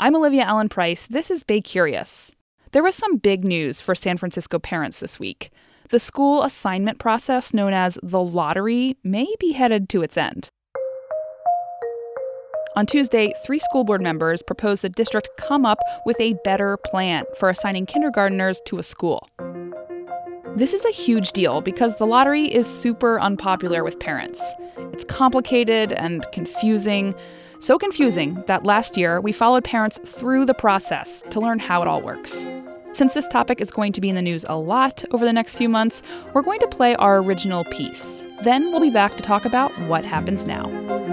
I'm Olivia Allen Price. This is Bay Curious. There was some big news for San Francisco parents this week. The school assignment process known as the lottery may be headed to its end. On Tuesday, 3 school board members proposed the district come up with a better plan for assigning kindergartners to a school. This is a huge deal because the lottery is super unpopular with parents. It's complicated and confusing. So confusing that last year we followed parents through the process to learn how it all works. Since this topic is going to be in the news a lot over the next few months, we're going to play our original piece. Then we'll be back to talk about what happens now.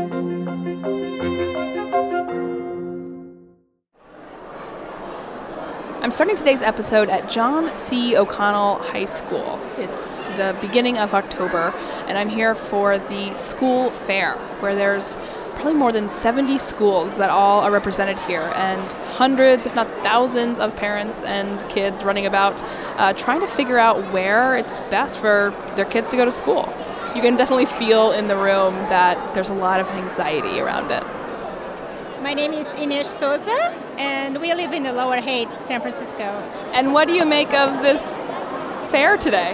I'm starting today's episode at John C. O'Connell High School. It's the beginning of October, and I'm here for the school fair, where there's probably more than 70 schools that all are represented here, and hundreds, if not thousands, of parents and kids running about trying to figure out where it's best for their kids to go to school. You can definitely feel in the room that there's a lot of anxiety around it. My name is Ines Souza, and we live in the Lower Haight, San Francisco. And what do you make of this fair today?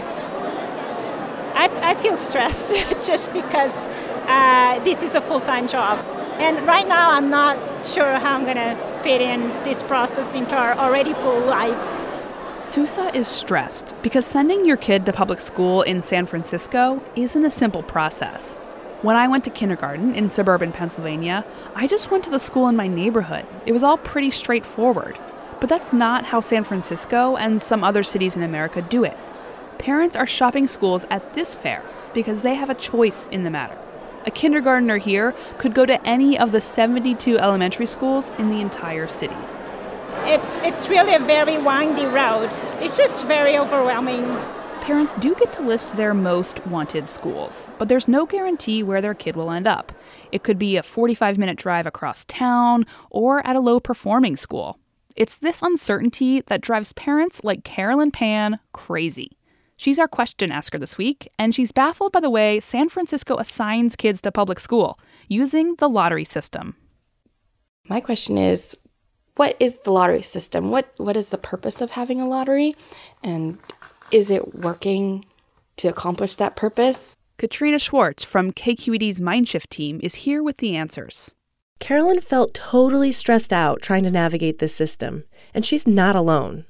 I feel stressed just because this is a full-time job. And right now I'm not sure how I'm going to fit in this process into our already full lives. Sousa is stressed because sending your kid to public school in San Francisco isn't a simple process. When I went to kindergarten in suburban Pennsylvania, I just went to the school in my neighborhood. It was all pretty straightforward. But that's not how San Francisco and some other cities in America do it. Parents are shopping schools at this fair because they have a choice in the matter. A kindergartner here could go to any of the 72 elementary schools in the entire city. It's really a very windy road. It's just very overwhelming. Parents do get to list their most wanted schools, but there's no guarantee where their kid will end up. It could be a 45-minute drive across town or at a low-performing school. It's this uncertainty that drives parents like Carolyn Pan crazy. She's our question asker this week, and she's baffled by the way San Francisco assigns kids to public school using the lottery system. My question is, what is the lottery system? What is the purpose of having a lottery? And is it working to accomplish that purpose? Katrina Schwartz from KQED's Mindshift team is here with the answers. Carolyn felt totally stressed out trying to navigate this system, and she's not alone.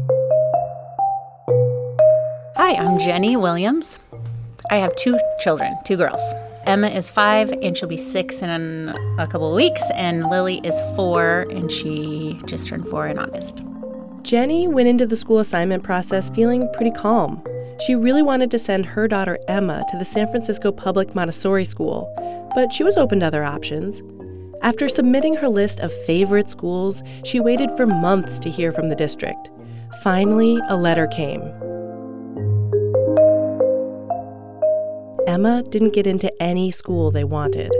Hi, I'm Jenny Williams. I have 2 children, 2 girls. Emma is 5, and she'll be 6 in a couple of weeks, and Lily is 4, and she just turned 4 in August. Jenny went into the school assignment process feeling pretty calm. She really wanted to send her daughter Emma to the San Francisco Public Montessori School, but she was open to other options. After submitting her list of favorite schools, she waited for months to hear from the district. Finally, a letter came. Emma didn't get into any school they wanted.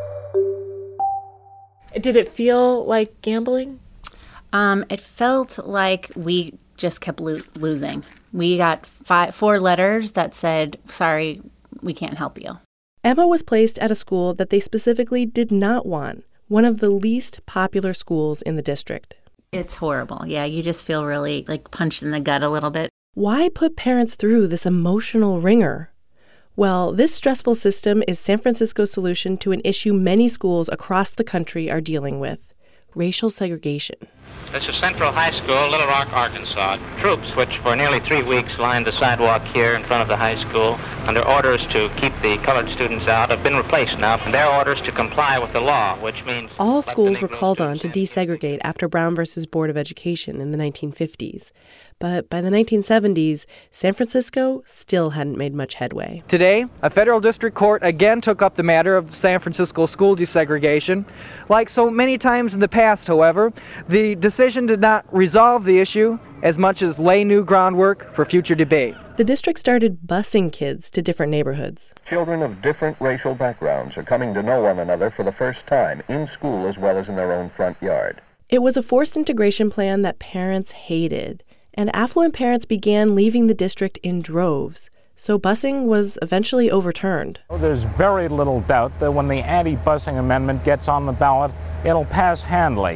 Did it feel like gambling? It felt like we just kept losing. We got 4 letters that said, sorry, we can't help you. Emma was placed at a school that they specifically did not want, one of the least popular schools in the district. It's horrible. Yeah, you just feel really like punched in the gut a little bit. Why put parents through this emotional ringer? Well, this stressful system is San Francisco's solution to an issue many schools across the country are dealing with: racial segregation. This is Central High School, Little Rock, Arkansas. Troops, which for nearly 3 weeks lined the sidewalk here in front of the high school, under orders to keep the colored students out, have been replaced now. And their orders to comply with the law, which means all schools were called on to desegregate after Brown versus Board of Education in the 1950s. But by the 1970s, San Francisco still hadn't made much headway. Today, a federal district court again took up the matter of San Francisco school desegregation. Like so many times in the past, however, the decision did not resolve the issue as much as lay new groundwork for future debate. The district started busing kids to different neighborhoods. Children of different racial backgrounds are coming to know one another for the first time, in school as well as in their own front yard. It was a forced integration plan that parents hated, and affluent parents began leaving the district in droves. So busing was eventually overturned. There's very little doubt that when the anti-busing amendment gets on the ballot, it'll pass handily.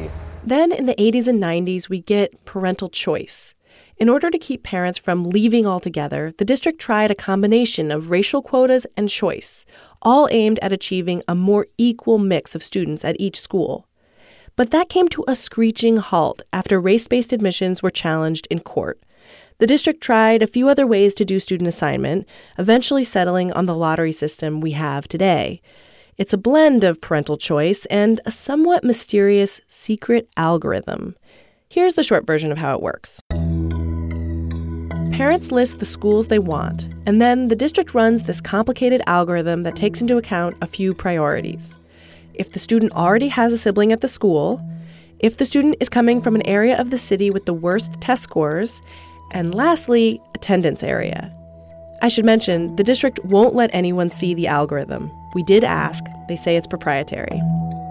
Then in the 80s and 90s, we get parental choice. In order to keep parents from leaving altogether, the district tried a combination of racial quotas and choice, all aimed at achieving a more equal mix of students at each school. But that came to a screeching halt after race-based admissions were challenged in court. The district tried a few other ways to do student assignment, eventually settling on the lottery system we have today. It's a blend of parental choice and a somewhat mysterious secret algorithm. Here's the short version of how it works. Parents list the schools they want, and then the district runs this complicated algorithm that takes into account a few priorities. If the student already has a sibling at the school, if the student is coming from an area of the city with the worst test scores, and lastly, attendance area. I should mention, the district won't let anyone see the algorithm. We did ask. They say it's proprietary.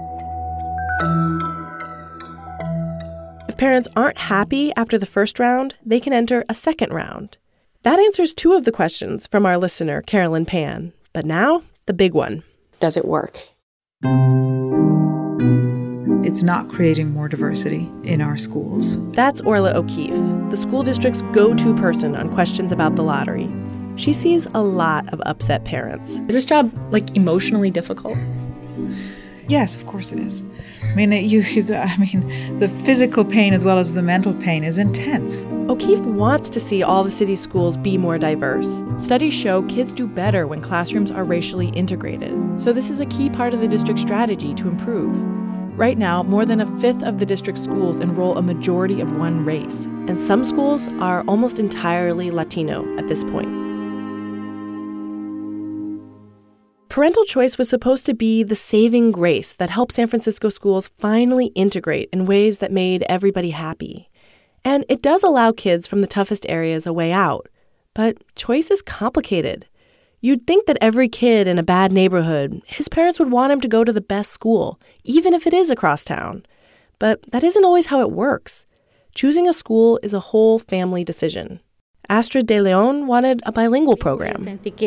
If parents aren't happy after the first round, they can enter a second round. That answers two of the questions from our listener, Carolyn Pan. But now, the big one. Does it work? It's not creating more diversity in our schools. That's Orla O'Keefe, the school district's go-to person on questions about the lottery. She sees a lot of upset parents. Is this job, emotionally difficult? Yes, of course it is. The physical pain as well as the mental pain is intense. O'Keefe wants to see all the city's schools be more diverse. Studies show kids do better when classrooms are racially integrated. So this is a key part of the district's strategy to improve. Right now, more than a fifth of the district's schools enroll a majority of one race, and some schools are almost entirely Latino at this point. Parental choice was supposed to be the saving grace that helped San Francisco schools finally integrate in ways that made everybody happy. And it does allow kids from the toughest areas a way out. But choice is complicated. You'd think that every kid in a bad neighborhood, his parents would want him to go to the best school, even if it is across town. But that isn't always how it works. Choosing a school is a whole family decision. Astrid De Leon wanted a bilingual program.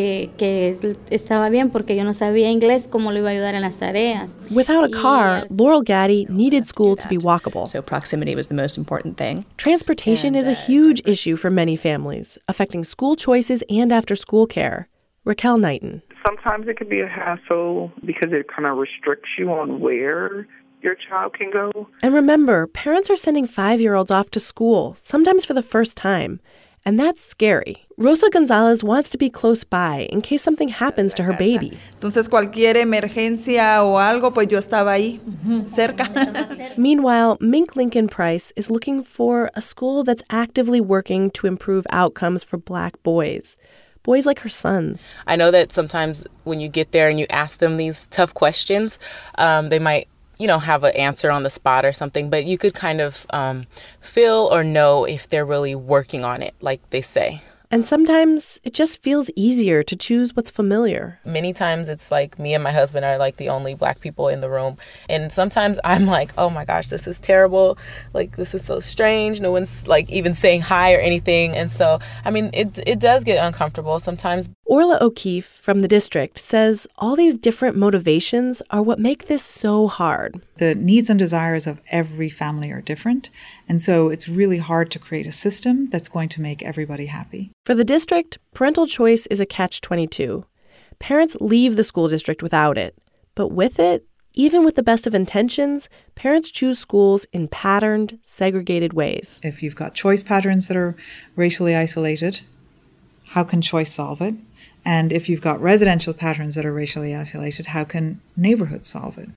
Without a car, Laurel Gaddy needed school to be walkable. So proximity was the most important thing. Transportation is a huge issue for many families, affecting school choices and after-school care. Raquel Knighton. Sometimes it can be a hassle because it kind of restricts you on where your child can go. And remember, parents are sending 5-year-olds off to school, sometimes for the first time. And that's scary. Rosa Gonzalez wants to be close by in case something happens to her baby. Entonces, cualquier emergencia o algo, pues yo estaba ahí, cerca. Meanwhile, Mink Lincoln Price is looking for a school that's actively working to improve outcomes for Black boys. Boys like her sons. I know that sometimes when you get there and you ask them these tough questions, they might have an answer on the spot or something, but you could kind of feel or know if they're really working on it, like they say. And sometimes it just feels easier to choose what's familiar. Many times it's like me and my husband are like the only Black people in the room. And sometimes I'm like, oh my gosh, this is terrible. Like, this is so strange. No one's like even saying hi or anything. And so, it does get uncomfortable sometimes. Orla O'Keefe from the district says all these different motivations are what make this so hard. The needs and desires of every family are different. And so it's really hard to create a system that's going to make everybody happy. For the district, parental choice is a catch-22. Parents leave the school district without it. But with it, even with the best of intentions, parents choose schools in patterned, segregated ways. If you've got choice patterns that are racially isolated, how can choice solve it? And if you've got residential patterns that are racially isolated, how can neighborhoods solve it?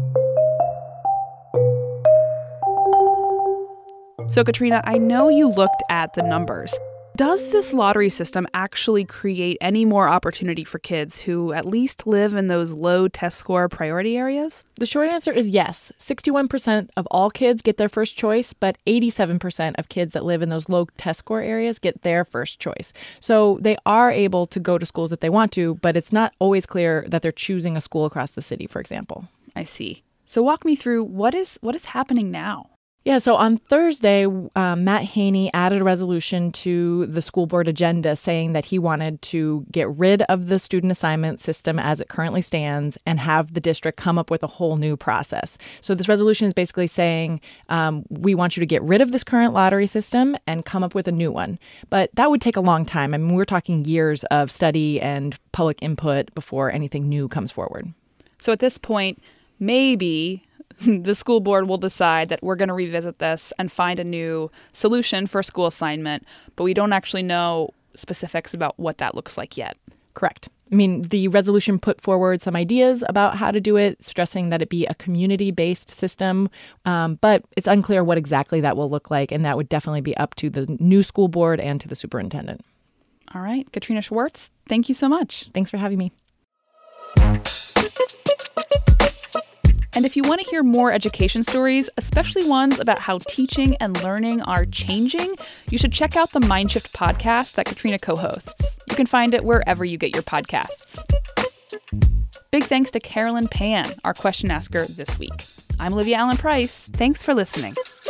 So, Katrina, I know you looked at the numbers. Does this lottery system actually create any more opportunity for kids who at least live in those low test score priority areas? The short answer is yes. 61% of all kids get their first choice, but 87% of kids that live in those low test score areas get their first choice. So they are able to go to schools if they want to, but it's not always clear that they're choosing a school across the city, for example. I see. So walk me through what is happening now? Yeah, so on Thursday, Matt Haney added a resolution to the school board agenda saying that he wanted to get rid of the student assignment system as it currently stands and have the district come up with a whole new process. So this resolution is basically saying we want you to get rid of this current lottery system and come up with a new one. But that would take a long time. I mean, we're talking years of study and public input before anything new comes forward. So at this point, maybe the school board will decide that we're going to revisit this and find a new solution for school assignment, but we don't actually know specifics about what that looks like yet. Correct. I mean, the resolution put forward some ideas about how to do it, stressing that it be a community-based system, but it's unclear what exactly that will look like, and that would definitely be up to the new school board and to the superintendent. All right, Katrina Schwartz, thank you so much. Thanks for having me. And if you want to hear more education stories, especially ones about how teaching and learning are changing, you should check out the Mindshift podcast that Katrina co-hosts. You can find it wherever you get your podcasts. Big thanks to Carolyn Pan, our question asker this week. I'm Olivia Allen Price. Thanks for listening.